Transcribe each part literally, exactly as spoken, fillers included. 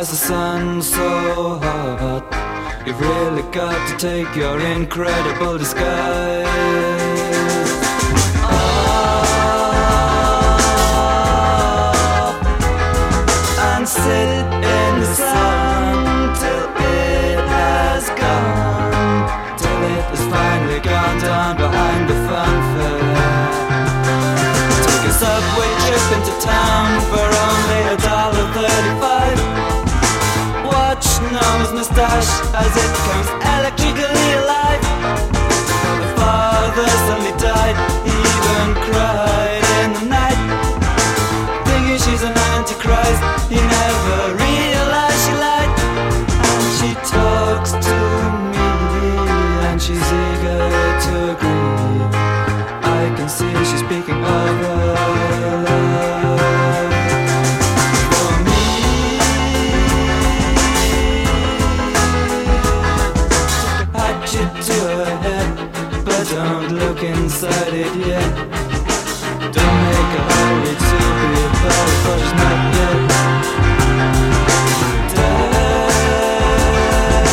is the sun so hot? You've really got to take your incredible disguise off and sit in the sun till it has gone, till it has finally gone down behind the fanfare. Take a subway trip into town for only a dollar thirty-five. Watch Noah's moustache as it comes electrically alive. The father suddenly died, he even cried in the night, thinking she's an antichrist. He never realized she lied. And she talks to me, and she's eager to agree. I can see she's speaking of her love for me. Hatchet to her head, but don't look inside it yet. Don't make a hurry to be a better, for she's not yet dead.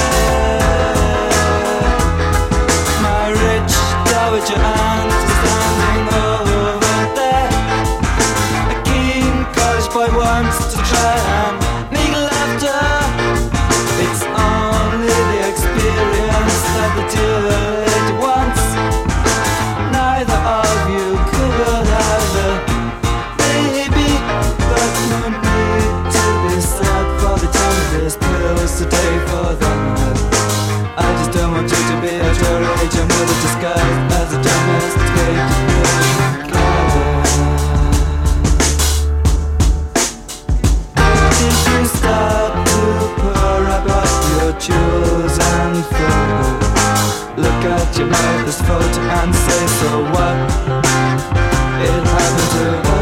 My rich dowager aunt is standing over there. A keen college boy wants to try and make laughter. It's only the experience that the dear lady wants. Neither of you could have a baby, but no need to be sad for the time of this pills today for them. I just don't want you to be at your age and with a disguise as a domesticated cat. Did you start to purr about your jewels and fur? Look at your mother's photo and say, so what? It happened to her.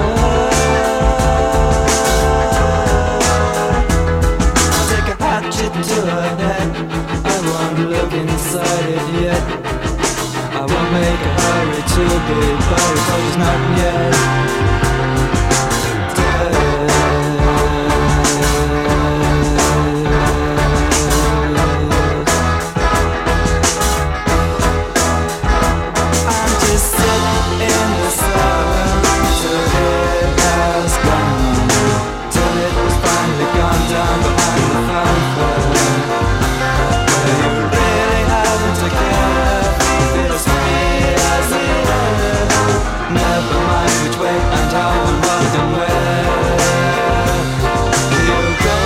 I'll take a hatchet to her head. I won't look inside it yet. I won't make a hurry to be buried, for she's not yet dead. I'm just sitting in the sun till it has gone, till it has finally gone down behind the fanfare. You really haven't to care if it's free as it is. Never mind which way and how and what and where you go.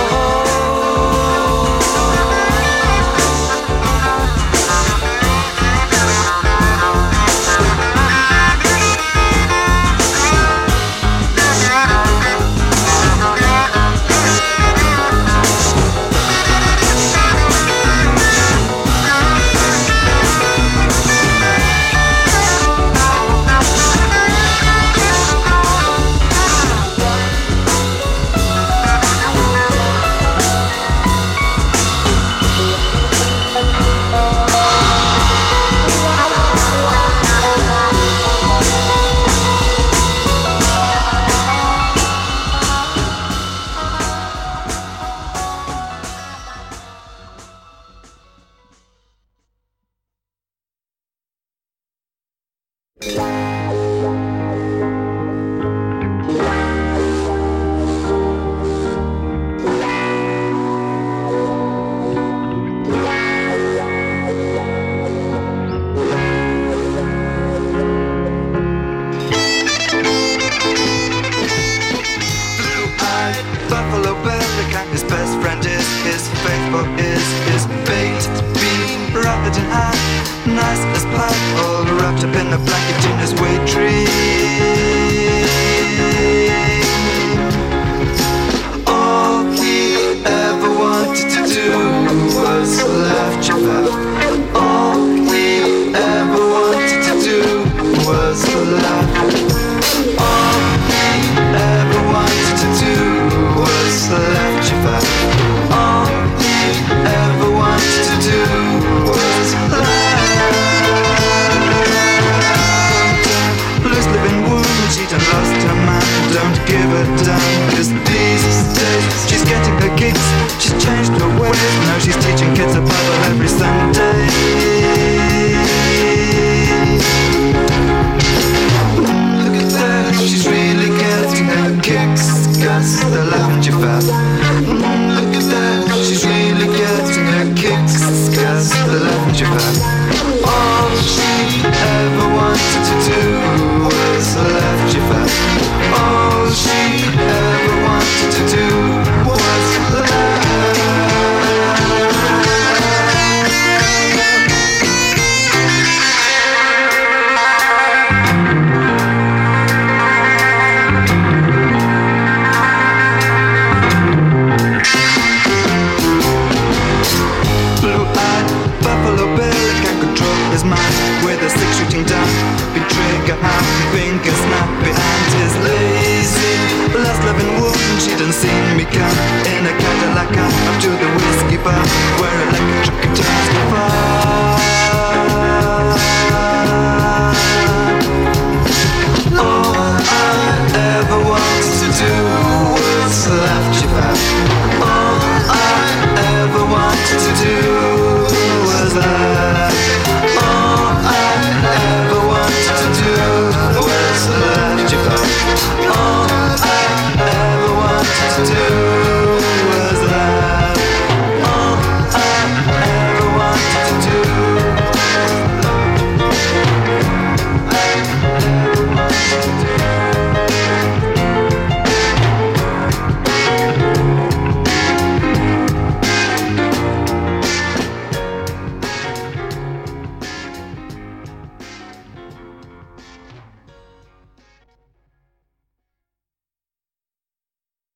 Buffalo Billy, his best friend is his faithful is his baked bean, rugged and high, nice as pie, all wrapped up in a blanket in his weight tree. All he ever wanted to do was laugh Jaffa. All he ever wanted to do was laugh. All he ever wanted to do was laugh Jaffa. All he ever wanted to do was laugh. Blues live in wounds, she done lost her mind. Don't give a damn, 'cause these days she's getting her kicks. She's changed her ways, now she's teaching kids a Bible every Sunday. Look at that, she's really getting her kicks, 'cause they're laughing too fast. Look at that, she's really getting her kicks, 'cause they're laughing too fast. All she ever wanted to do was laugh too fast. All she ever wanted to do was laugh. Blue-eyed Buffalo Bill can't control his mind with a six shooting down. Big trigger happy, finger snappy, and his lazy last loving woman. She done seen me come in a Cadillac up to the whiskey bar.